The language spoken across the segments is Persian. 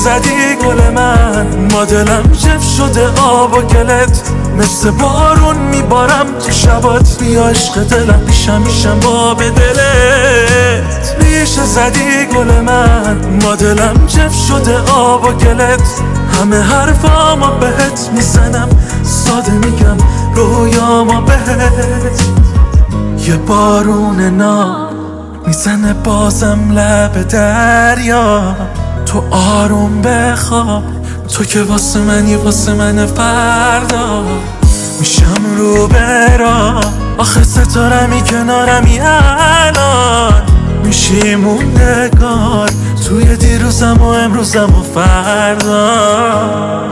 زدی گل من، ما دلم جف شده آب و گلت، مثل بارون میبارم تو شبات. بیا عشق دلم پیشم میشم با به دلت. ریشه زدی گل من، ما دلم جف شده آب و گلت، همه حرفامو بهت میزنم، ساده میگم رویامو بهت. یه بارون ناب میزنه بازم لب دریا، تو آروم بخواب، تو که واسه منی واسه من فردا. میشم رو برا آخه ستارمی کنارمی الان، میشی موندگار توی دیروزم و امروزم و فردا.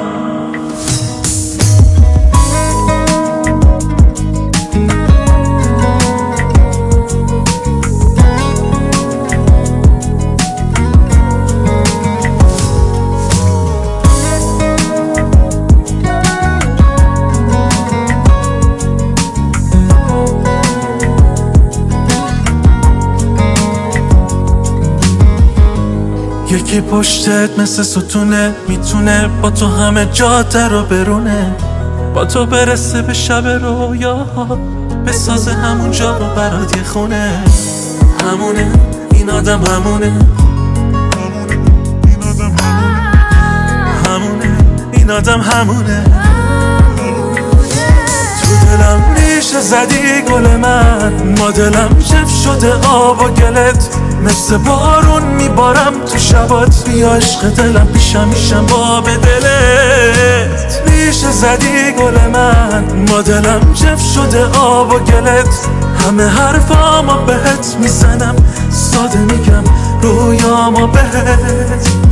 یکی پشتت مثل ستونه، میتونه با تو همه جاده رو برونه، با تو برسه به شب رویاها، بسازه همون جا رو برات یه خونه. همونه این آدم، همونه این آدم، همونه. تو دلم ریشه زدی گل من، ما دلم جف شده آب و گلت، مثل بارون میبارم تو شبات. بیا عشق دلم پیشم میشم با به دلت. ریشه زدی گل من، ما دلم جف شده آب و گلت، همه حرفامو بهت میزنم، ساده میگم رویامو بهت.